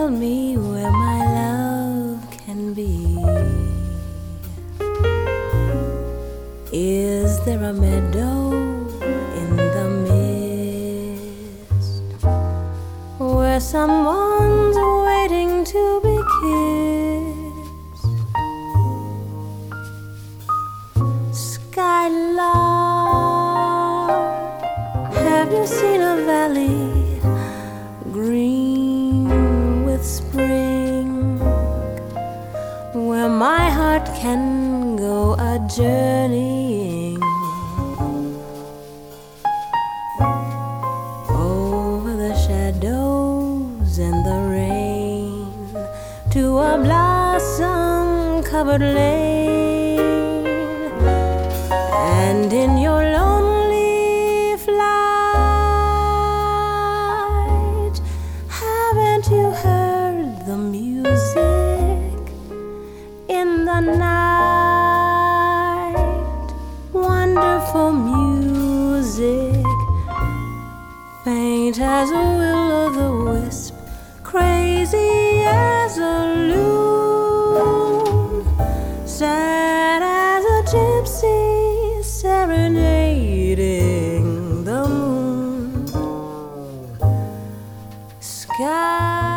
tell me where my love can be? Is there a meadow in the mist where someone's waiting to be kissed? Skylark, have you seen a valley green with spring, where my heart can go a journeying over the shadows and the rain to a blossom-covered lane? And in your lonely flight, haven't you heard the music in the night? Wonderful music, faint as a will-o'-the-wisp, crazy as a loon, sad as a gypsy serenading the moon. Sky